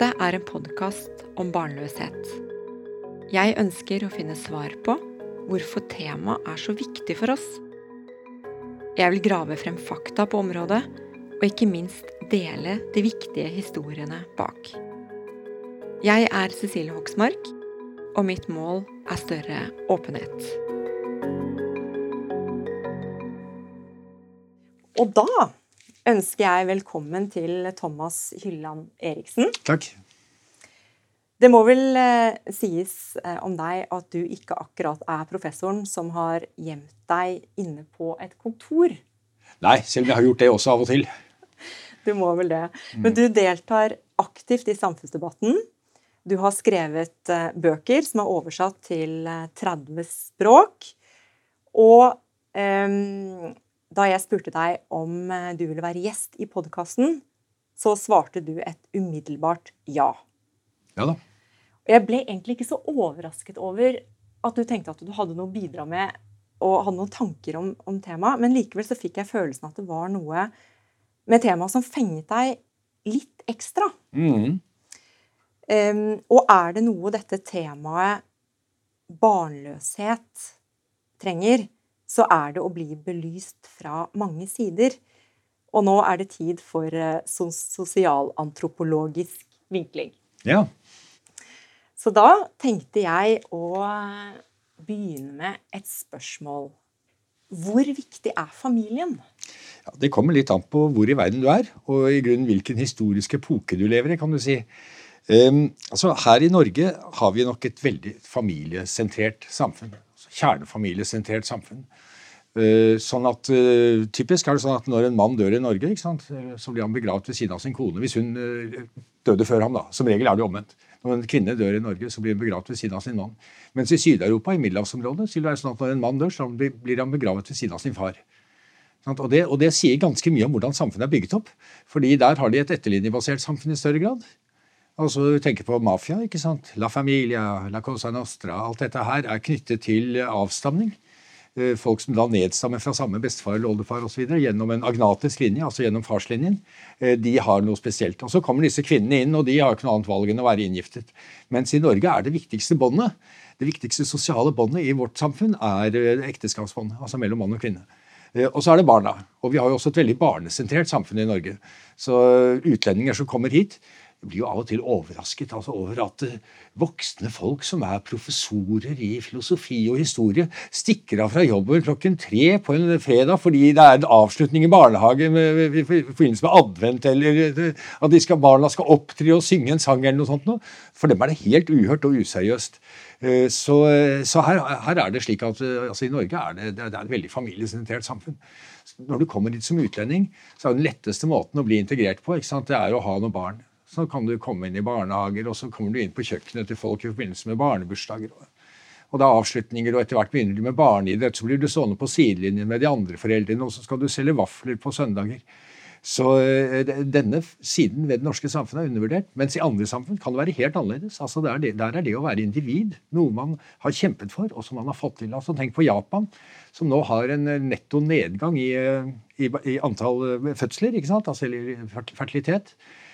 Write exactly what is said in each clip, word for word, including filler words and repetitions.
Dette er en podcast om barnløshet. Jeg ønsker å finne svar på hvorfor temaet er så viktig for oss. Jeg vil grave frem fakta på området, og ikke minst dele de viktige historiene bak. Jeg er Cecilie Hoksmark, og mitt mål er større åpenhet. Og da ønsker jeg velkommen til Thomas Hylland Eriksen. Takk. Det må vel eh, sies eh, om deg at du ikke akkurat er professoren som har gjemt deg inne på et kontor. Nei, selv om jeg har gjort det også av og til. Du må vel det. Men du deltar aktivt i samfunnsdebatten. Du har skrevet eh, bøker som er oversatt til eh, tretti språk. Og eh, da jeg spurte deg om eh, du ville være gjest i podcasten, så svarte du et umiddelbart ja. Ja da. Og jeg ble egentlig ikke så overrasket over at du tenkte at du hadde noe å bidra med, og hadde noen tanker om, om temaet, men likevel så fikk jeg følelsen at det var noe med temaet som fenget deg litt ekstra. Mm. Um, og er det noe dette temaet barnløshet trenger, så er det å bli belyst fra mange sider. Og nå er det tid for uh, sosialantropologisk vinkling. Ja. Så da tenkte jeg å begynne med et spørsmål. Hvor viktig er familien? Ja, det kommer litt an på hvor i verden du er, og i grunnen hvilken historisk epoke du lever i, kan du si. Um, altså, her i Norge har vi nok et veldig familiesentrert samfunn. Altså, kjernefamiliesentrert samfunn. Uh, sånn at, uh, typisk er det sånn at når en mann dør i Norge, ikke sant, så blir han begravet ved siden av sin kone, hvis hun uh, døde før ham da. Som regel er det omvendt. Når en kvinne dør i Norge, så blir hun begravet ved siden av sin mann. Mens i Syd-Europa, i Middelhavsområdet, så vil det være sånn at når en mann dør, så blir han begravet ved siden av sin far. Og det, og det sier ganske mye om hvordan samfunnet er bygget opp. Fordi der har de et etterlinjebasert samfunn i større grad. Altså, du tenker på mafia, ikke sant? La Familia, La Cosa Nostra, alt dette her er knyttet til avstamning. Folk som da nedstammer fra samme bestefar eller oldefar og så videre, gjennom en agnatisk linje, altså gjennom farslinjen, de har noe spesielt. Og så kommer disse kvinnene inn, og de har ikke noe annet valg enn å være inngiftet. Mens i Norge er det viktigste båndet, det viktigste sosiale båndet i vårt samfunn er ekteskapsbåndet, altså mellom mann og kvinne. Og så er det barna. Og vi har jo også et veldig barnesentrert samfunn i Norge. Så utlendinger som kommer hit, blir jo av og til overrasket altså over at voksne folk som er professorer i filosofi og historie stikker av fra jobben klokken tre på en fredag fordi det er en avslutning i barnehage i forbindelse med advent, eller at de skal, barna skal opptre og synge en sang eller noe sånt. For dem er det helt uhørt og useriøst. Så, så her, her er det slik at altså i Norge er det, det er et veldig familiesentrert samfunn. Når du kommer hit som utlending, så er den letteste måten å bli integrert på, ikke sant? Det er å ha noen barn. Så kan du komme inn i barnehager, og så kommer du inn på kjøkkenet til folk i forbindelse med barnebursdager. Og det er avslutninger, og etter hvert begynner du med barneidrett, så blir du stående på sidelinjen med de andre foreldrene, og så skal du selge vafler på søndager. Så denne siden ved det norske samfunnet er undervurdert, mens i andre samfunn kan det være helt annerledes. Altså der, der er det å være individ, noe man har kjempet for, og som man har fått til. Altså tenk på Japan, som nå har en netto nedgang i, i, i antall fødsler, ikke sant? Altså fertilitet.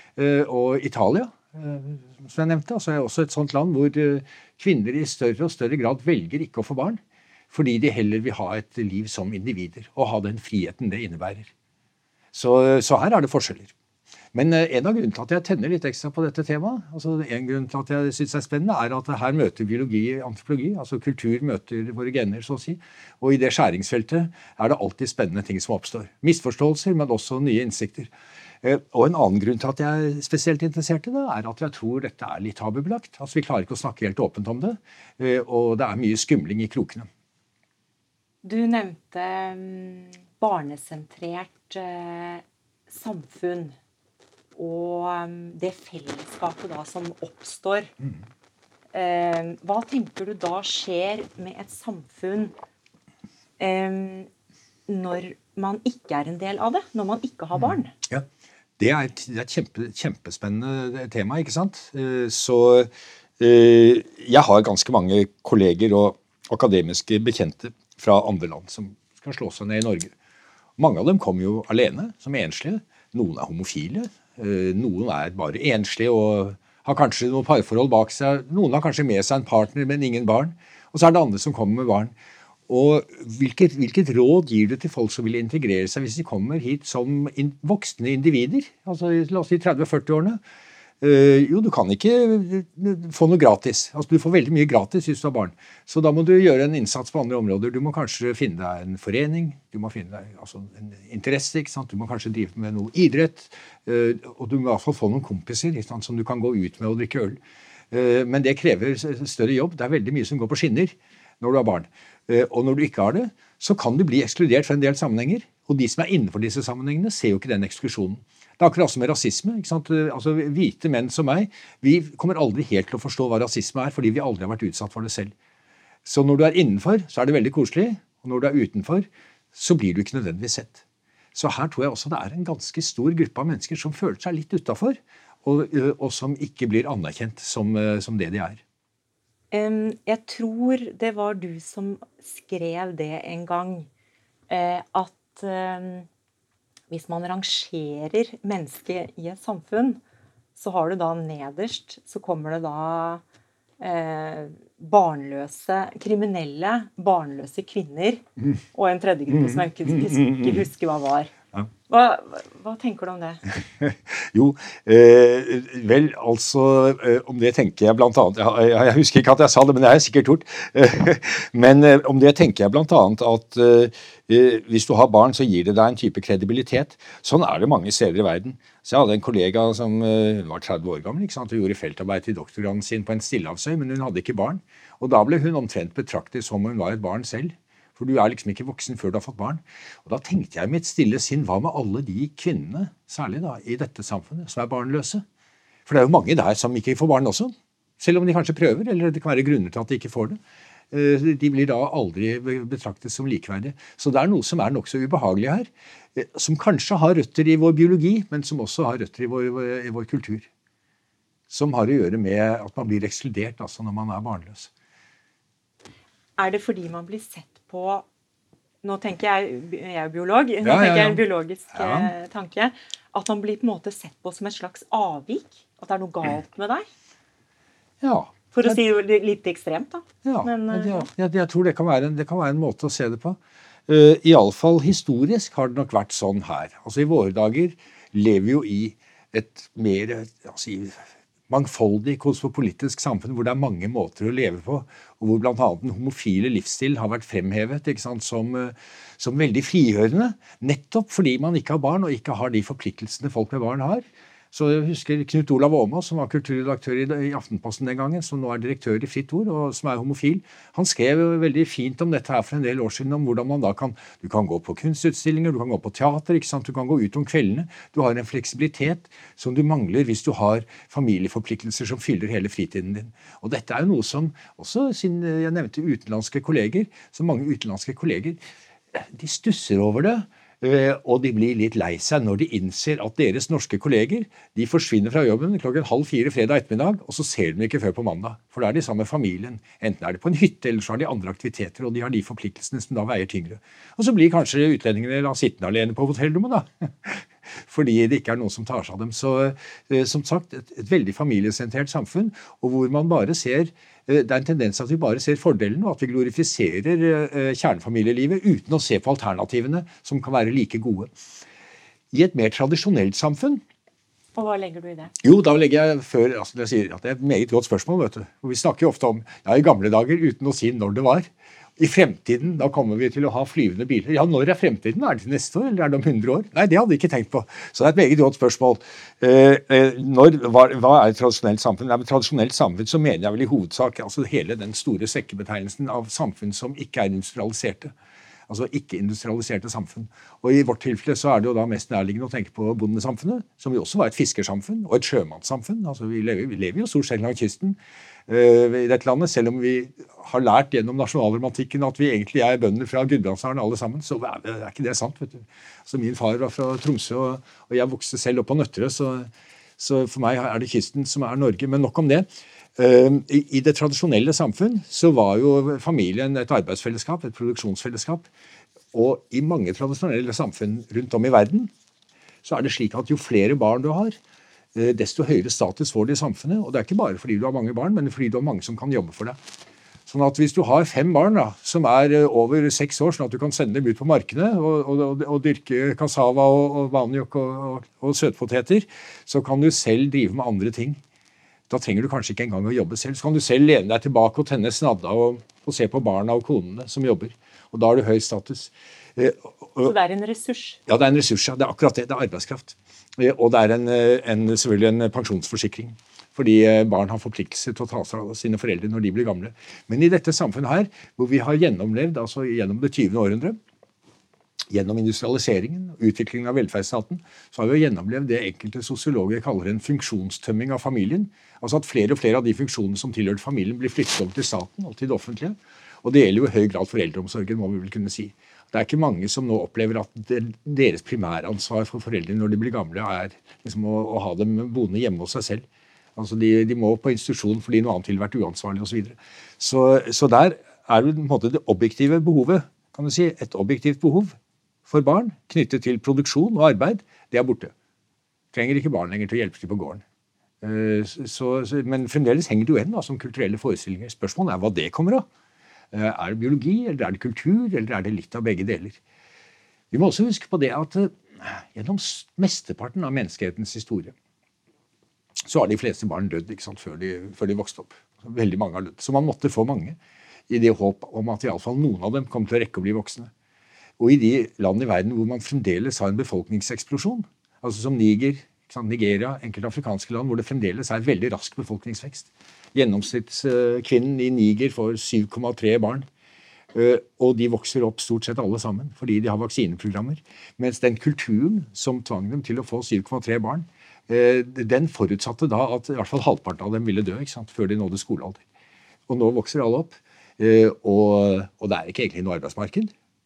Og Italia, som jeg nevnte, altså er også et sånt land hvor kvinner i større og større grad velger ikke å få barn, fordi de heller vil ha et liv som individer, og ha den friheten det innebærer. Så, så her er det forskjeller. Men en av grunnene til at jeg tenner litt ekstra på dette temaet, altså en grunn til at jeg synes det er spennende, er at her møter biologi og antropologi, altså kultur møter våre gener, så å si, og i det skjæringsfeltet er det alltid spennende ting som oppstår. Misforståelser, men også nye innsikter. Og en annen grunn til at jeg er spesielt interessert i det, er at jeg tror dette er litt tabubelagt. Altså vi klarer ikke å snakke helt åpent om det, og det er mye skumling i krokene. Du nevnte barnesentrert eh, samfunn, og um, det fellesskapet da som oppstår. Mm. Eh, hva tenker du da skjer med et samfunn eh, når man ikke er en del av det, når man ikke har barn? Mm. Ja. Det er et, det er et kjempe, kjempespennende tema, ikke sant? Så jeg har ganske mange kolleger og akademiske bekjente fra andre land som skal slå seg ned i Norge. Mange av dem kommer jo alene, som enslige. Noen er homofile, noen er bare enslige og har kanskje noen parforhold bak seg. Noen har kanskje med seg en partner, men ingen barn. Og så er det andre som kommer med barn. Og hvilket, hvilket råd gir du til folk som vil integrere seg hvis de kommer hit som in, voksne individer? Altså la oss si tretti-førti-årene. Uh, jo, du kan ikke få noe gratis. Altså, du får veldig mye gratis hvis du har barn. Så da må du gjøre en innsats på andre områder. Du må kanskje finne deg en forening, du må finne deg altså, en interesse, ikke sant? Du må kanskje drive med noe idrett, uh, og du må i hvert fall få noen kompiser ikke sant? Som du kan gå ut med og drikke øl. Uh, men det krever større jobb. Det er veldig mye som går på skinner når du har barn. Uh, og når du ikke har det, så kan du bli ekskludert fra en del sammenhenger. Og de som er innenfor disse sammenhengene ser jo ikke den eksklusjonen. Det er akkurat som med rasisme. Ikke sant? Altså, hvite menn som meg, vi kommer aldri helt til å forstå hva rasisme er, fordi vi aldri har vært utsatt for det selv. Så når du er innenfor, så er det veldig koselig, og når du er utenfor, så blir du ikke nødvendigvis sett. Så her tror jeg også det er en ganske stor gruppe av mennesker som føler seg litt utenfor, og, og som ikke blir anerkjent som, som det de er. Um, jeg tror det var du som skrev det en gang, uh, at um hvis man rangerer mennesket i et samfunn, så har du da nederst, så kommer det da eh, barnløse, kriminelle, barnløse kvinner, mm. og en tredje gruppe som jeg ikke, ikke husker hva var. Ja. Hva, hva tenker du om det? Jo, eh, vel, altså, eh, om det tenker jeg blant annet, jeg, jeg husker ikke at jeg sa det, men det har jeg sikkert gjort, men eh, om det tenker jeg blant annet at eh, hvis du har barn, så gir det deg en type kredibilitet. Sånn er det mange steder i verden. Så jeg hadde en kollega som uh, var tretti år gammel, ikke sant, og gjorde feltarbeid til doktorgraden sin på en stillehavsøy, men hun hadde ikke barn. Og da ble hun omtrent betraktet som hun var et barn selv. For du er liksom ikke voksen før du har fått barn. Og da tenkte jeg i mitt stille sinn, hva med alle de kvinnene, særlig da, i dette samfunnet, som er barnløse? For det er jo mange der som ikke får barn også. Selv om de kanskje prøver, eller det kan være grunner til at de ikke får det. De blir da aldri betraktet som likeverdige. Så det er noe som er nok så ubehagelig her, som kanskje har røtter i vår biologi, men som også har røtter i vår, i vår kultur. Som har å gjøre med at man blir ekskludert altså når man er barnløs. Er det fordi man blir sett på, nå tenker jeg, jeg er biolog, nå ja, tenker ja, ja. jeg en biologisk ja. tanke, at man blir på en måte sett på som et slags avvik, at det er noe galt med deg? Ja. For å si det litt ekstremt, da. Ja, Men, ja jeg, jeg tror det kan, være en, det kan være en måte å se det på. Uh, I alle fall historisk har det nok vært sånn her. Altså I våre dager lever vi jo i et mer altså, mangfoldig kosmopolitisk samfunn hvor det er mange måter å leve på, og hvor blant annet den homofile livsstil har vært fremhevet ikke sant, som, som veldig frigjørende, nettopp fordi man ikke har barn og ikke har de forpliktelsene folk med barn har. Så jeg husker Knut Olav Åmås, som var kulturredaktør i Aftenposten den gangen, som nå er direktør i Fritt Ord, og som er homofil. Han skrev veldig fint om dette her for en del år siden, om hvordan man da kan, du kan gå på kunstutstillinger, du kan gå på teater, ikke sant? Du kan gå ut om kveldene. Du har en fleksibilitet som du mangler hvis du har familieforpliktelser som fyller hele fritiden din. Og dette er jo noe som, også siden jeg nevnte utenlandske kolleger, så mange utenlandske kolleger, de stusser over det, og de blir litt lei seg når de innser at deres norske kolleger, de forsvinner fra jobben klokken halv fire fredag ettermiddag, og så ser de ikke før på mandag. For da er de sammen med familien. Enten er det på en hytte, eller så har de andre aktiviteter, og de har de forpliktelsene som da veier tyngre. Og så blir kanskje utlendingene da sittende alene på hotellrommet da. Fordi det ikke er noen som tar seg av dem. Så som sagt, et, et veldig familiesentrert samfunn, og hvor man bare ser det er en tendens at vi bare ser fordelen, og at vi glorifiserer kjernefamilielivet uten å se på alternativene som kan være like gode. I et mer tradisjonelt samfunn. Og hva legger du i det? Jo, da legger jeg før, altså jeg sier at det er et meget godt spørsmål, vet du. Og vi snakker jo ofte om, ja, i gamle dager, uten å si når det var. I fremtiden, da kommer vi til å ha flyvende biler. Ja, når er fremtiden? Er det til neste år, eller er det om hundre år? Nei, det hadde jeg ikke tenkt på. Så det er et meget godt spørsmål. Eh, når, hva, hva er et tradisjonelt samfunn? Nei, med tradisjonelt samfunn så mener jeg vel i hovedsak altså hele den store sekkebetegnelsen av samfunn som ikke er industrialiserte. Altså ikke-industrialiserte samfunn. Og i vårt tilfelle så er det jo da mest nærliggende å tenke på bondesamfunnet, som jo også var et fiskersamfunn og et sjømannssamfunn. Altså vi lever, vi lever jo stort sett langs kysten uh, i dette landet, selv om vi har lært gjennom nasjonalromantikken at vi egentlig er bønder fra Gudbrandsdalen alle sammen, så er, er ikke det sant, vet du. Så min far var fra Tromsø, og, og jeg vokste selv opp på Nøtterøy, så, så for meg er det kysten som er Norge, men nok om det. Uh, i, I det tradisjonelle samfunn så var jo familien et arbeidsfellesskap, et produksjonsfellesskap, og i mange tradisjonelle samfunn rundt om i verden så er det slik at jo flere barn du har, desto høyere status får det i samfunnet. Og det er ikke bare fordi du har mange barn, men fordi du har mange som kan jobbe for deg. Sånn at hvis du har fem barn da, som er over seks år, sånn at du kan sende dem ut på markene og, og, og dyrke cassava og, og vanjokk og, og, og søtpoteter, så kan du selv drive med andre ting. Da trenger du kanskje ikke engang å jobbe selv. Så kan du selv lene deg tilbake og tenne snadda og, og se på barna og konene som jobber. Og da har du høy status. Eh, og, så det er en ressurs? Ja, det er en ressurs. Ja. Det er akkurat det. Det er arbeidskraft. Eh, og det er en, en, selvfølgelig en pensjonsforsikring. Fordi barn har forpliktelse til å ta seg av sine foreldre når de blir gamle. Men i dette samfunnet her, hvor vi har gjennomlevd, altså gjennom det tyvende århundre, gjennom industrialiseringen og utviklingen av velferdsstaten, så har vi gjennomlevd det enkelte sosiologer kaller en funksjonstømming av familien. Altså at flere og flere av de funksjonene som tilhørte familien blir flyttet over til staten og til det offentlige. Og det gjelder jo i høy grad foreldreomsorgen, må vi vel kunne si. Det er ikke mange som nå opplever at det, deres primæransvar for foreldre når de blir gamle er liksom å, å ha dem boende hjemme hos seg selv. Altså de, de må på institusjon fordi noe annet ville vært uansvarlig og så videre. Så, så der er det på en måte det objektive behovet, kan du si, et objektivt behov for barn knyttet til produksjon og arbeid, det er borte. Trenger ikke barn lenger til å hjelpe til på gården. Så, så, men fremdeles henger det jo igjen da, som kulturelle forestillinger. Spørsmålet er hva det kommer av. Er det biologi, eller er det kultur, eller er det litt av begge deler? Vi må også huske på det at gjennom mesteparten av menneskehetens historie så har de fleste barn dødd ikke sant, før, de, før de vokste opp. Veldig mange har dødd. Så man måtte få mange i det håp om at i alle fall noen av dem kom til å rekke å bli voksne. Og i de landene i verden hvor man fremdeles har en befolkningseksplosjon, altså som Niger, ikke sant, Nigeria, enkelte afrikanske land, hvor det fremdeles er veldig rask befolkningsvekst. Gjennomsnittskvinnen i Niger får syv komma tre barn, og de vokser opp stort sett alle sammen, fordi de har vaksineprogrammer. Mens den kulturen som tvang dem til å få syv komma tre barn, den forutsatte da at i hvert fall halvparten av dem ville dø ikke sant, før de nådde skolealder. Og nå vokser alle opp, og, og det er ikke egentlig noe arbeidsmarked.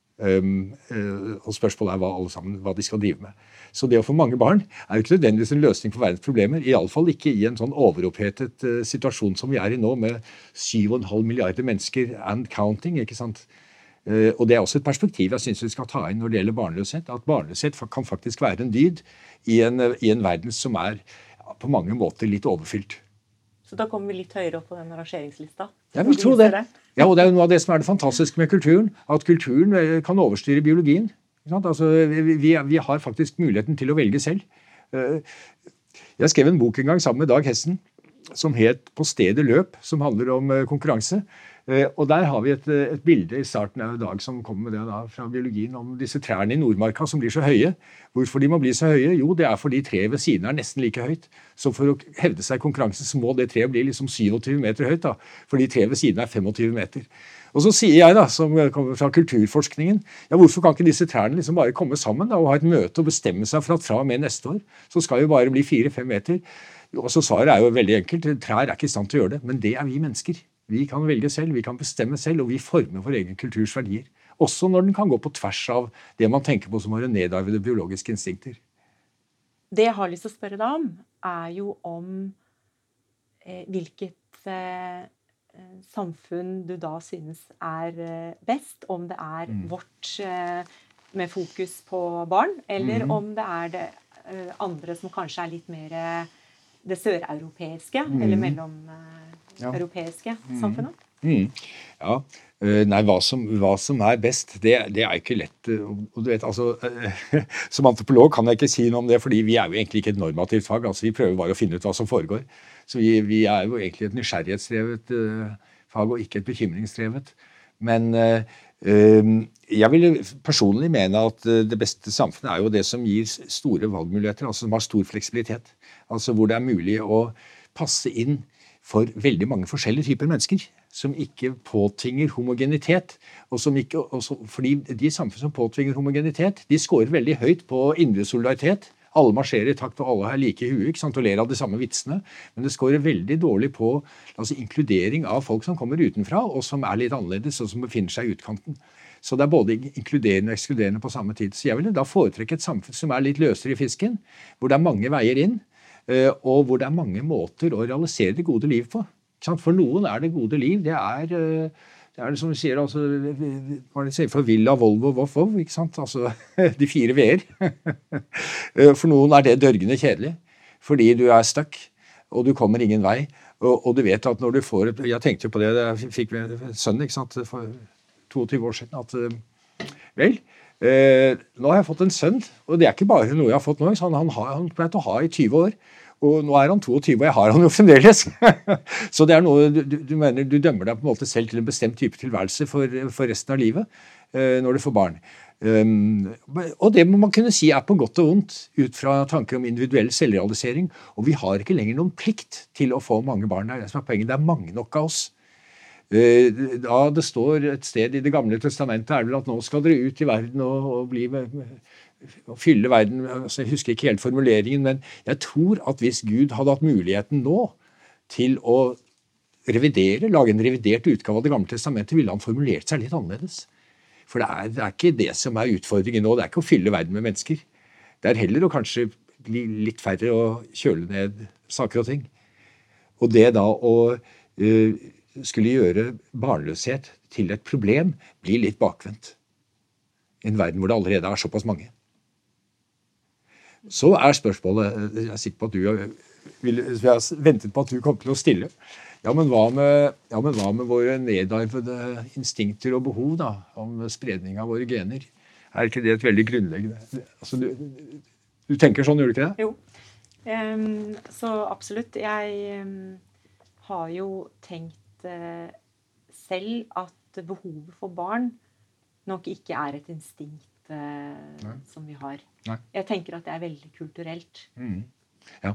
Og spørsmålet er hva, alle sammen, hva de skal drive med. Så det å få mange barn er jo ikke nødvendigvis en løsning for verdens problemer, i alle fall ikke i en sånn overopphetet situasjon som vi er i nå, med syv komma fem milliarder mennesker and counting, ikke sant? Og det er også et perspektiv jeg synes vi skal ta inn når det gjelder barnløshet, at barnløshet kan faktisk være en dyd i en, i en verden som er ja, på mange måter litt overfylt. Så da kommer vi litt høyere opp på den rangeringslista? Jeg vil tro det. Ja, og det er jo noe av det som er det fantastiske med kulturen, at kulturen kan overstyre biologien. Ikke sant? Altså, vi, vi, vi har faktisk muligheten til å velge selv. Jeg skrev en bok en gang sammen med Dag Hessen, som het På stedet løp, som handler om konkurranse. Og der har vi et, et bilde i starten av dag som kommer med det da, fra biologien om disse trærne i Nordmarka som blir så høye. Hvorfor de må bli så høye? Jo, det er fordi treet ved siden er nesten like høyt. Så for å hevde seg i konkurranse så må det treet bli liksom syvogtyve meter høyt, da, fordi treet ved siden er femogtyve meter. Og så sier jeg da, som kommer fra kulturforskningen, ja, hvorfor kan ikke disse trærne liksom bare komme sammen da, og ha et møte og bestemme seg for at fra og med neste år, så skal jo bare bli fire-fem meter. Og så svaret er jo veldig enkelt, trær er ikke i stand til å gjøre det, men det er vi mennesker. Vi kan velge selv, vi kan bestemme selv, og vi former vår egen kulturs verdier. Også når den kan gå på tvers av det man tenker på som våre nedarvede biologiske instinkter. Det jeg har lyst til å spørre deg om, er jo om eh, hvilket eh, samfunn du da synes er eh, best. Om det er mm. vårt eh, med fokus på barn, eller mm. om det er det eh, andre som kanskje er litt mer eh, det søreuropeiske, mm. eller mellom... Eh, Ja. europeiske samfunnet? Mm. Mm. Ja, nei, hva som, hva som er best, det, det er ikke lett. Og du vet, altså, som antropolog kan jeg ikke si noe om det, fordi vi er jo egentlig ikke et normativt fag. Altså, vi prøver bare å finne ut hva som foregår. Så vi, vi er jo egentlig et nysgjerrighetsdrevet uh, fag, og ikke et bekymringsdrevet. Men uh, jeg vil personlig mene at det beste samfunnet er jo det som gir store valgmuligheter, altså som har stor fleksibilitet. Altså hvor det er mulig å passe inn for veldig mange forskjellige typer mennesker, som ikke påtvinger homogenitet, og som ikke, også, fordi de samfunn som påtvinger homogenitet, de scorer veldig høyt på indre solidaritet. Alle marsjerer i takt, og alle har like i huet, ikke sant, og ler av de samme vitsene. Men det scorer veldig dårlig på altså, inkludering av folk som kommer utenfra, og som er litt annerledes, og som befinner seg i utkanten. Så det er både inkluderende og ekskluderende på samme tid. Så jeg ville da foretrekke et samfunn som er litt løsere i fisken, hvor det er mange veier inn, og hvor det er mange måter å realisere det gode liv på. For noen er det gode liv, det er det, er det som vi sier, altså, hva er det sier for Villa, Volvo, Voff, Voff, ikke sant? Altså, de fire V-er. For noen er det dørgende kjedelig. fordi du er stuck, og du kommer ingen vei. Og, og du vet at når du får et, jeg tenkte på det, jeg fikk med sønnen, ikke sant, for tjueto år siden, at vel, eh, nå har jeg fått en sønn, og det er ikke bare noe jeg har fått nå, han, han har han pleid å ha i tjue år, og nå er han tjueto, og jeg har han jo fremdeles. Så det er noe, du, du mener, du dømmer deg på en måte selv til en bestemt type tilværelse for, for resten av livet, eh, når du får barn. Um, og det må man kunne si er på godt og vondt ut fra tanker om individuell selvrealisering, og vi har ikke lenger noen plikt til å få mange barn. Det er det som er poenget, det er mange nok av oss. Uh, da det står et sted i det gamle testamentet er det vel at nå skal dere ut i verden og, og bli med, og fylle verden, altså jeg husker ikke helt formuleringen, men jeg tror at hvis Gud hadde hatt muligheten nå til å revidere, lage en revidert utgave av det gamle testamentet, ville han formulert seg litt annerledes. For det er, det er ikke det som er utfordringen nå, det er ikke å fylle verden med mennesker. Det er heller å kanskje bli litt færre og kjøle ned saker og ting. Og det da å uh, skulle gjøre barnløshet til et problem blir litt bakvendt. I en verden hvor det allerede er såpass mange. Så er spørsmålet, jeg er sikker på at du vil, jeg har ventet på at du kom til å stille. Ja, men hva med, ja, men hva med våre nedarvede instinkter og behov da, om spredning av våre gener? Er ikke det et veldig grunnleggende? Altså, du, du tenker sånn, gjør du ikke det? Jo, um, så absolutt. Jeg um, har jo tenkt uh, selv at behovet for barn nok ikke er et instinkt uh, som vi har. Nei. Jeg tenker at det er veldig kulturelt. Mm. Ja.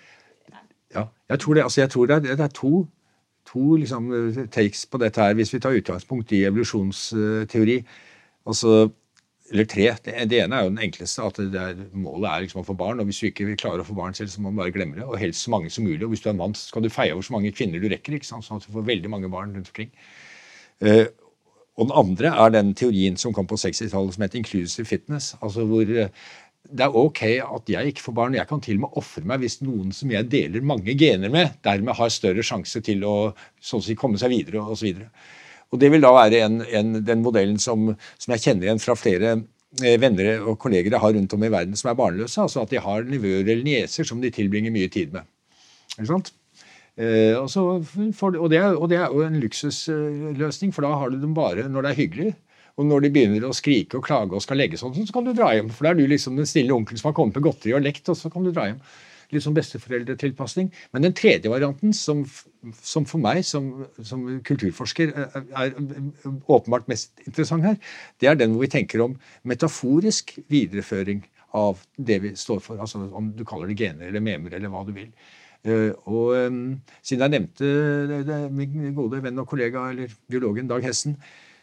Ja, jeg tror det, altså jeg tror det er, det er to to liksom, takes på dette her, hvis vi tar utgangspunkt i evolusjonsteori. Altså, eller tre. Det, det ene er jo den enkleste, at det er, målet er liksom å få barn, og hvis du ikke vil klare å få barn selv, så må man bare glemme det, og helst så mange som mulig. Og hvis du er en mann, så skal du feie over så mange kvinner du rekker, ikke sant? Sånn at du får veldig mange barn rundt omkring. Uh, og den andre er den teorien som kom på sekstitallet som heter inclusive fitness, altså hvor uh, det er ok at jeg ikke får barn. Jeg kan til og med offre meg hvis noen som jeg deler mange gener med, dermed har større sjanse til å sånn å si, komme seg videre og så videre. Og det vil da være en, en, den modellen som, som jeg kjenner igjen fra flere eh, venner og kolleger jeg har rundt om i verden som er barnløse, altså at de har nivøer eller nieser som de tilbringer mye tid med. Ikke sant? Eh, og, så for, og, det er, og det er jo en luksusløsning, for da har du dem bare når det er hyggelig. Og når de begynner å skrike og klage og skal legge sånn, så kan du dra hjem. For da er du liksom den stille onkelen som har kommet med godteri og lekt, og så kan du dra hjem. Litt som besteforeldretilpasning. Men den tredje varianten, som, som for meg som, som kulturforsker er, er åpenbart mest interessant her, det er den hvor vi tenker om metaforisk videreføring av det vi står for. Altså om du kaller det gener eller memer eller hva du vil. Uh, og um, siden jeg nevnte det, det, min gode venn og kollega, eller biologen Dag Hessen,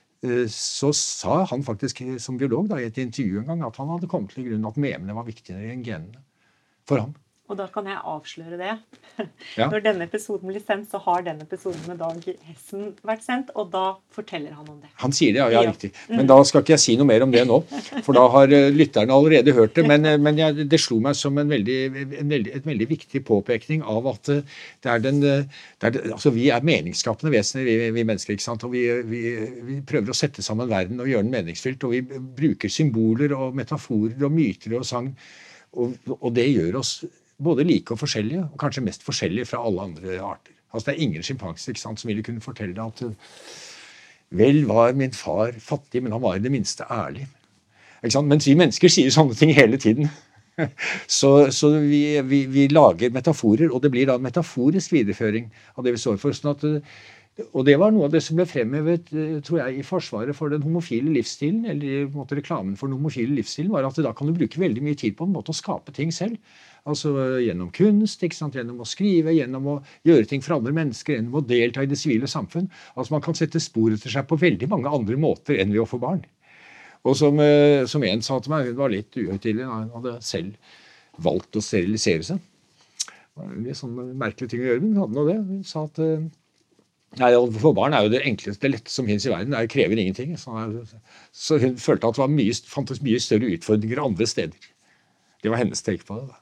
så sa han faktisk som biolog da, i et intervju en gang at han hadde kommet til grunn at memene var viktigere enn genene for ham. Og da kan jeg avsløre det. Ja. Når denne episoden blir sendt, så har denne episoden med Dag Hessen vært sendt, og da forteller han om det. Han sier det, ja, ja, riktig. Men da skal ikke jeg si noe mer om det nå, for da har lytterne allerede hørt det. Men, men jeg, det slo meg som en veldig, en veldig, et veldig viktig påpekning av at det er den, det er, altså vi er meningsskapende vesener, vi, vi mennesker, ikke sant? Og vi, vi, vi prøver å sette sammen verden og gjøre den meningsfylt, og vi bruker symboler og metaforer og myter og sang, og, og det gjør oss både like og forskjellige, og kanskje mest forskjellige fra alle andre arter. Altså det er ingen sjimpanser, ikke sant, som ville kunne fortelle deg at vel var min far fattig, men han var i det minste ærlig. Ikke sant? Mens vi mennesker sier sånne ting hele tiden. Så, så vi, vi, vi lager metaforer, og det blir da en metaforisk videreføring av det vi står for. Sånn at, og det var noe av det som ble fremhevet, tror jeg, i forsvaret for den homofile livsstilen, eller i en måte reklamen for den homofile livsstilen, var at da kan du bruke veldig mye tid på en måte å skape ting selv. Altså gjennom kunst, ikke sant? Gjennom å skrive, gjennom å gjøre ting for andre mennesker, gjennom å delta i det sivile samfunn. Altså man kan sette spor etter seg på veldig mange andre måter enn ved å få barn. Og som, som en sa til meg, hun var litt uhøytidelig, han hadde selv valgt å sterilisere seg. Det var litt sånn merkelige ting å gjøre, men hun hadde nå det. Hun sa at nei, for barn er jo det enkleste, det lette som finnes i verden, det krever ingenting. Så, så hun følte at det var mye, fantes mye større utfordringer andre steder. Det var hennes take på det da.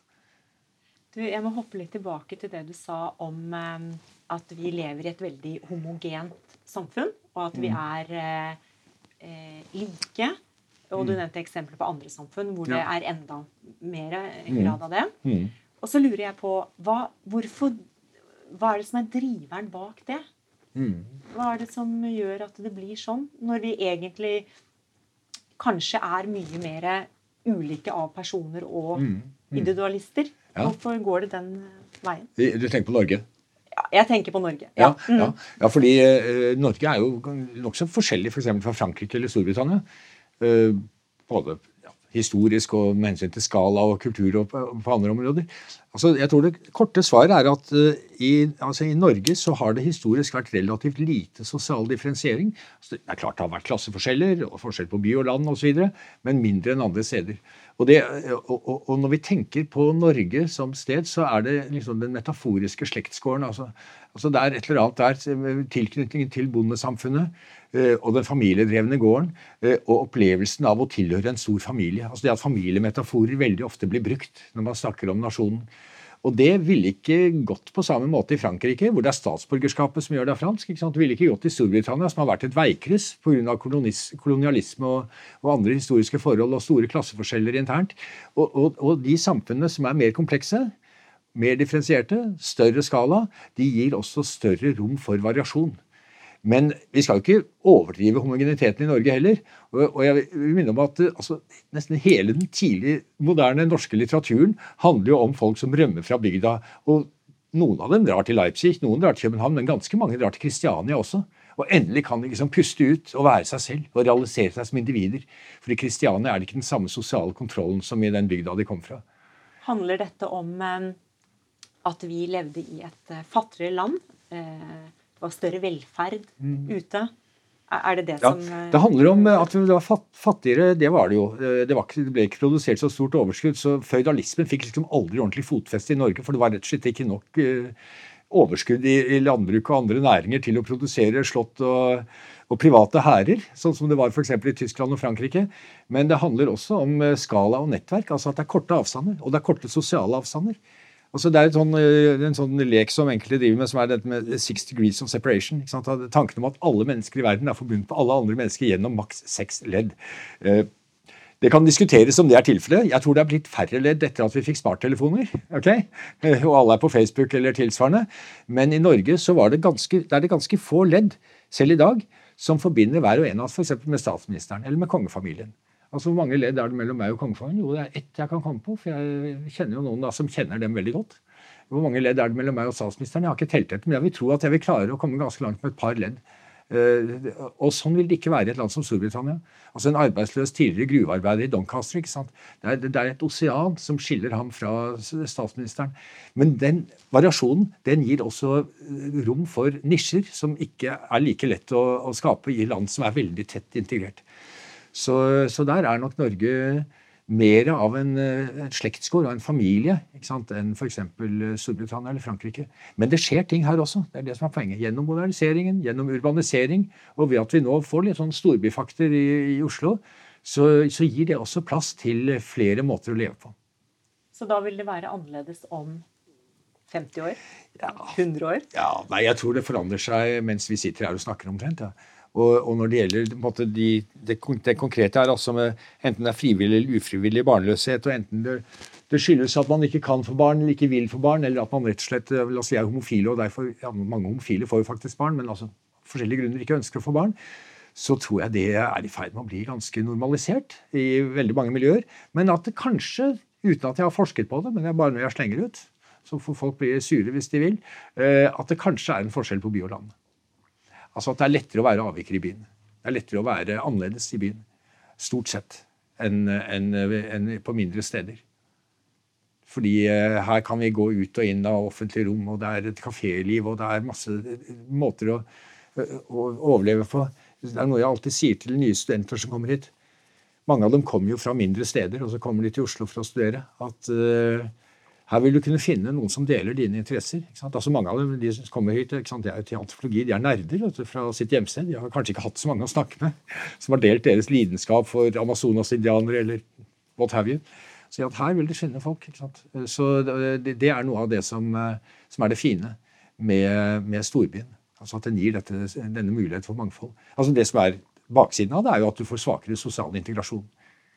Du, jeg må hoppe litt tilbake til det du sa om um, at vi lever i et veldig homogent samfunn, og at vi er uh, like. Og du nevnte eksempler på andre samfunn hvor ja. Det er enda mer grad av det. Mm. Og så lurer jeg på, hva, hvorfor, hva er det som er driveren bak det? Mm. Hva er det som gjør at det blir sånn, når vi egentlig kanskje er mye mer ulike av personer og Mm. Mm. individualister? Ja. Hvorfor går det den veien? Du tenker på Norge? Ja, jeg tenker på Norge. Ja, Ja. Mm. ja, ja fordi eh, Norge er jo nok så forskjellig for eksempel fra Frankrike eller Storbritannia. Eh, både ja, historisk og med hensyn til skala og kultur og på, på andre områder. Altså, jeg tror det korte svaret er at uh, i, altså, i Norge så har det historisk vært relativt lite sosial differensiering. Altså, det er klart det har vært klasseforskjeller og forskjell på by og land og så videre, men mindre enn andre steder. Og, det, og, og, og når vi tenker på Norge som sted, så er det liksom den metaforiske slektsgården. Altså, altså det er et eller annet der, tilknytningen til bondesamfunnet eh, og den familiedrevne gården, eh, og opplevelsen av å tilhøre en stor familie. Altså det at familiemetaforer veldig ofte blir brukt når man snakker om nasjonen. Og det ville ikke gått på samme måte i Frankrike, hvor det er statsborgerskapet som gjør det fransk. Ikke sant? Det ville ikke gått i Storbritannia, som har vært et veikryss på grunn av kolonialisme og, og andre historiske forhold og store klasseforskjeller internt. Og, og, og de samfunnene som er mer komplekse, mer differensierte, større skala, de gir også større rom for variasjon. Men vi skal jo ikke overdrive homogeniteten i Norge heller. Og jeg vil minne om at altså, nesten hele den tidlige, moderne norske litteraturen handler jo om folk som rømmer fra bygda. Og noen av dem drar til Leipzig, noen drar til København, men ganske mange drar til Kristiania også. Og endelig kan de liksom puste ut og være seg selv og realisere seg som individer. For i Kristiania er det ikke den samme sosiale kontrollen som i den bygda de kom fra. Handler dette om eh, at vi levde i et eh, fattigere land? Eh, Det var større velferd mm. ute. Er det det ja, som... Det handler om at det var fattigere, det var det jo. Det, var ikke, det ble ikke produsert så stort overskudd, så feudalismen fikk liksom aldri ordentlig fotfeste i Norge, for det var rett og slett ikke nok uh, overskudd i, i landbruk og andre næringer til å produsere slott og, og private hærer, sånn som det var for eksempel i Tyskland og Frankrike. Men det handler også om skala og nettverk, altså at det er korte avstander, og det er korte sosiale avstander. Altså det er sånn, en sånn lek som enkelte driver med, som er dette med six degrees of separation. Ikke sant? Tanken om at alle mennesker i verden er forbundet på alle andre mennesker gjennom maks seks ledd. Det kan diskuteres om det er tilfellet. Jeg tror det er blitt færre ledd etter at vi fikk smarttelefoner. Okay? Og alle er på Facebook eller tilsvarende. Men i Norge så var det ganske, det er det ganske få ledd, selv i dag, som forbinder hver og en av oss, for eksempel med statsministeren eller med kongefamilien. Altså, hvor mange ledd er det mellom meg og kongefamilien? Jo, det er ett jeg kan komme på, for jeg kjenner jo noen da som kjenner dem veldig godt. Hvor mange ledd er det mellom meg og statsministeren? Jeg har ikke telt etter, men jeg vil tro at jeg vil klare å komme ganske langt med et par ledd. Uh, og sånn vil det ikke være i et land som Storbritannia. Altså en arbeidsløs tidligere gruvearbeider i Doncaster, ikke sant? Det er, det er et osean som skiller ham fra statsministeren. Men den variasjonen, den gir også rom for nisjer som ikke er like lett å, å skape i land som er veldig tett integrert. Så, så der er nok Norge mer av en, en slektsgård og en familie, ikke sant, enn for eksempel Storbritannia eller Frankrike. Men det skjer ting her også, det er det som er poenget. Gjennom moderniseringen, gjennom urbanisering, og ved at vi nå får litt sånn storbyfakter i, i Oslo, så, så gir det også plass til flere måter å leve på. Så da vil det være annerledes om femti år? Ja. hundre år? Ja, nei, jeg tror det forandrer seg mens vi sitter her og snakker omtrent, ja. Og, og når det gjelder på en måte, de, det, det konkrete er altså med enten det er frivillig eller ufrivillig barnløshet, og enten det, det skyldes at man ikke kan få barn eller ikke vil få barn, eller at man rett og slett la oss si, er homofile, og derfor, ja, mange homofile får jo faktisk barn, men altså forskjellige grunner ikke ønsker å få barn, så tror jeg det er i ferd med å bli ganske normalisert i veldig mange miljøer. Men at det kanskje, uten at jeg har forsket på det, men det er bare når jeg slenger ut, så får folk bli sure hvis de vil, at det kanskje er en forskjell på by og land. Altså at det er lettere å være avviker i byen. Det er lettere å være annerledes i byen, stort sett, enn, enn, enn på mindre steder. Fordi eh, her kan vi gå ut og inn av offentlige rom, og det er et kaféliv, og det er masse måter å, å overleve på. Det er noe jeg alltid sier til nye studenter som kommer hit. Mange av dem kommer jo fra mindre steder, og så kommer de til Oslo for å studere. At eh, her vil du kunne finne noen som deler dine interesser. Ikke sant? Altså mange av dem, de som kommer hit ikke sant? Det er til antropologi, de er nerder vet du, fra sitt hjemsted. De har kanskje ikke hatt så mange å snakke med, som har delt deres lidenskap for Amazonas-indianere eller what have you. Så at her vil du finne folk. Ikke sant? Så det, det er noe av det som, som er det fine med, med storbyen. Altså at den gir dette, denne mulighet for mangfold. Altså det som er baksiden av det er jo at du får svakere sosial integrasjon.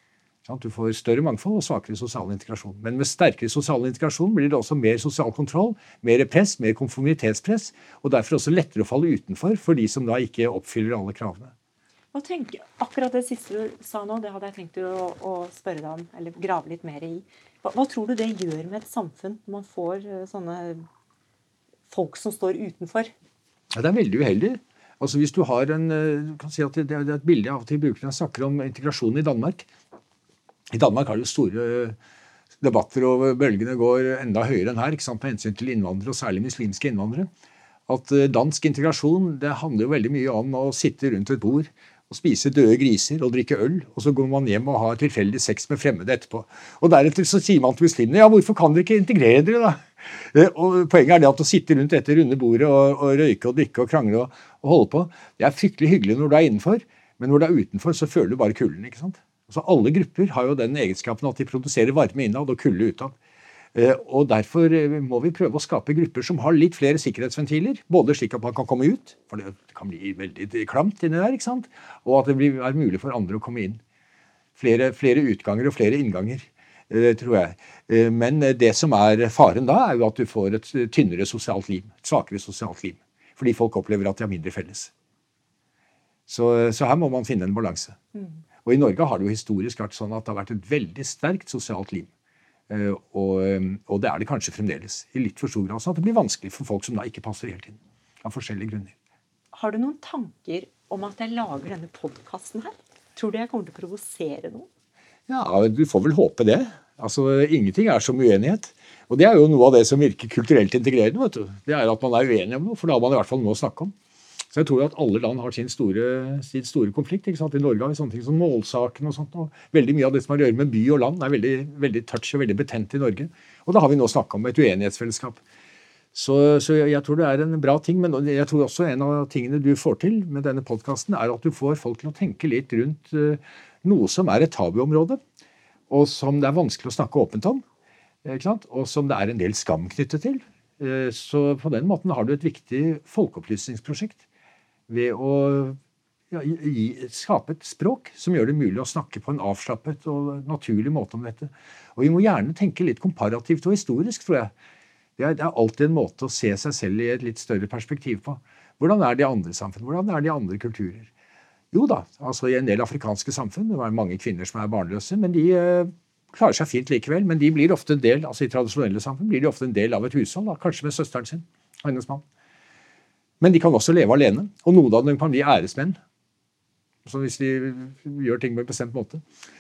Du får større mangfold og svakere sosial integrasjon. Men med sterkere sosial integrasjon blir det også mer sosial kontroll, mer press, mer konformitetspress, og derfor også lettere å falle utenfor for de som da ikke oppfyller alle kravene. Hva tenker, akkurat det siste du sa nå, det hadde jeg tenkt å, å spørre deg om, eller grave litt mer i. Hva, hva tror du det gjør med et samfunn når man får sånne folk som står utenfor? Ja, det er veldig uheldig. Altså hvis du har en, du kan si at det er et bilde av og til brukerne snakker om integrasjonen i Danmark. I Danmark har det jo store debatter, og bølgene går enda høyere enn her, ikke sant, på hensyn til innvandrere, og særlig muslimske innvandrere. At dansk integrasjon, det handler jo veldig mye om å sitte rundt et bord og spise døde griser og drikke øl, og så går man hjem og har tilfeldig sex med fremmede etterpå. Og deretter så sier man til muslimene, ja, hvorfor kan dere ikke integrere dere da? Og poenget er det at å sitte rundt dette runde bordet og, og røyke og drikke og krangle og, og holde på, det er fryktelig hyggelig når du er innenfor, men når du er utenfor så føler du bare kulden, ikke sant? Altså alle grupper har jo den egenskapen at de produserer varme innad og kulde utad. Og derfor må vi prøve å skape grupper som har litt flere sikkerhetsventiler, både slik at man kan komme ut, for det kan bli veldig klamt inni der, ikke sant? Og at det blir, er mulig for andre å komme inn. Flere, flere utganger og flere innganger, tror jeg. Men det som er faren da, er jo at du får et tynnere sosialt liv, et svakere sosialt liv, fordi folk opplever at de har mindre felles. Så, så her må man finne en balanse. Mm. Og i Norge har det jo historisk vært sånn at det har vært et veldig sterkt sosialt liv. Uh, og, og det er det kanskje fremdeles i litt for stor grad, sånn at det blir vanskelig for folk som da ikke passer helt inn av forskjellige grunner. Har du noen tanker om at jeg lager denne podcasten her? Tror du jeg kommer til å provosere noen? Ja, du får vel håpe det. Altså, ingenting er som uenighet. Og det er jo noe av det som virker kulturelt integrerende, vet du. Det er at man er uenig om noe, for da har man i hvert fall noe å snakke om. Så jeg tror at alle land har sin store, sin store konflikt. Ikke sant? I Norge har vi sånne ting som målsaken og sånt. Og veldig mye av det som har å gjøre med by og land er veldig, veldig touch og veldig betent i Norge. Og da har vi nå snakket om et uenighetsfellesskap. Så, så jeg, jeg tror det er en bra ting, men jeg tror også en av tingene du får til med denne podcasten er at du får folk til å tenke litt rundt uh, noe som er et tabuområde, og som det er vanskelig å snakke åpent om, ikke sant? Og som det er en del skam knyttet til. Uh, så på den måten har du et viktig folkeopplysningsprosjekt ved å ja, gi, skape et språk som gjør det mulig å snakke på en avslappet og naturlig måte om dette. Og vi må gjerne tenke litt komparativt og historisk, tror jeg. Det er, det er alltid en måte å se seg selv i et litt større perspektiv på. Hvordan er de andre samfunn? Hvordan er de andre kulturer? Jo da, altså i en del afrikanske samfunn, det er mange kvinner som er barnløse, men de eh, klarer seg fint likevel, men de blir ofte en del, altså i tradisjonelle samfunn, blir de ofte en del av et hushold, da, kanskje med søsteren sin, hennes mann. Men de kan også leve alene, og noen av dem kan bli æresmenn, så hvis de gjør ting på en bestemt måte.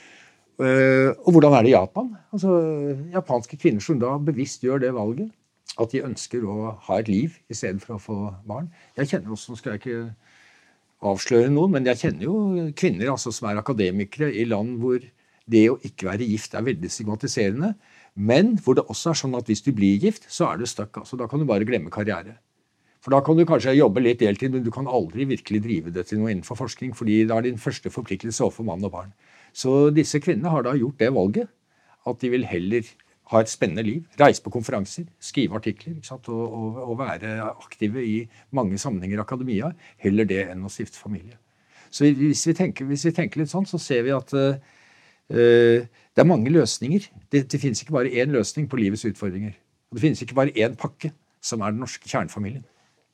Og hvordan er det i Japan? Altså, japanske kvinner som da bevisst gjør det valget, at de ønsker å ha et liv i stedet for å få barn. Jeg kjenner også, nå skal jeg ikke avsløre noen, men jeg kjenner jo kvinner altså, som er akademikere i land hvor det å ikke være gift er veldig stigmatiserende, men hvor det også er sånn at hvis du blir gift, så er du stuck. Altså, da kan du bare glemme karriere. For da kan du kanskje jobbe litt deltid, men du kan aldri virkelig drive det til noe innenfor forskning, fordi det er din første forpliktelse overfor mann og barn. Så disse kvinnene har da gjort det valget, at de vil heller ha et spennende liv, reise på konferanser, skrive artikler, ikke sant? Og, og, og være aktive i mange sammenhenger i akademia, heller det enn å stifte familie. Så hvis vi tenker, hvis vi tenker litt sånn, så ser vi at uh, det er mange løsninger. Det, det finnes ikke bare én løsning på livets utfordringer. Og det finnes ikke bare én pakke som er den norske kjernefamilien.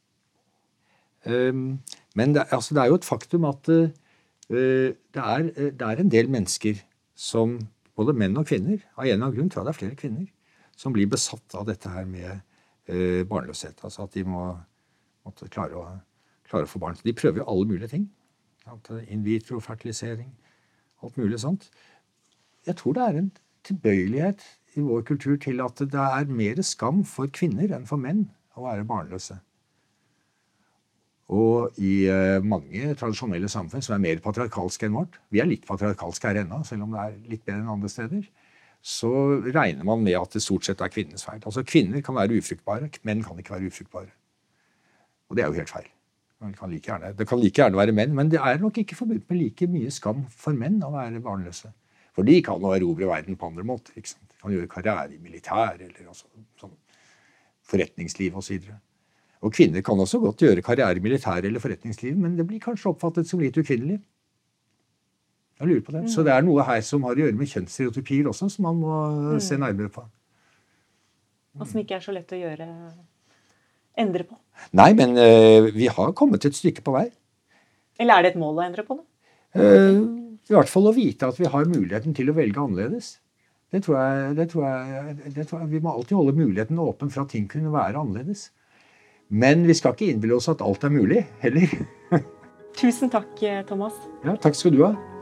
Um, men det, altså det er jo et faktum at uh, det, er, det er en del mennesker som, både menn og kvinner, av en eller annen grunn tror jeg det er flere kvinner, som blir besatt av dette her med uh, barnløshet. Altså at de må måtte klare, å, klare å få barn. De prøver jo alle mulige ting. In vitro, fertilisering, alt mulig sånt. Jeg tror det er en tilbøyelighet i vår kultur til at det er mer skam for kvinner enn for menn å være barnløse. Og i uh, mange tradisjonelle samfunn som er mer patriarkalske enn vårt, vi er litt patriarkalske her ennå, selv om det er litt bedre enn andre steder, så regner man med at det stort sett er kvinnenes feil. Altså kvinner kan være ufruktbare, menn kan ikke være ufruktbare. Og det er jo helt feil. Det kan like gjerne, det kan like gjerne være menn, men det er nok ikke forbudt med like mye skam for menn å være barnløse. For de kan jo erobre verden på andre måter, ikke sant? De kan gjøre karriere i militær, eller altså, sånn forretningsliv og så videre. Og kvinner kan også godt gjøre karriere i militær eller forretningsliv, men det blir kanskje oppfattet som litt ukvinnelig. Jeg lurer på det. Så det er noe her som har å gjøre med kjønnsstereotypier også, som man må mm. se nærmere på. Og som ikke er så lett å gjøre, endre på. Nei, men uh, vi har kommet et stykke på vei. Eller er det et mål å endre på det? Uh, I hvert fall å vite at vi har muligheten til å velge annerledes. Det tror jeg, det tror jeg, det tror jeg vi må alltid holde muligheten åpen for at ting kunne være annerledes. Men vi skal ikke innbille oss at alt er mulig, heller. Tusen takk, Thomas. Ja, takk skal du ha.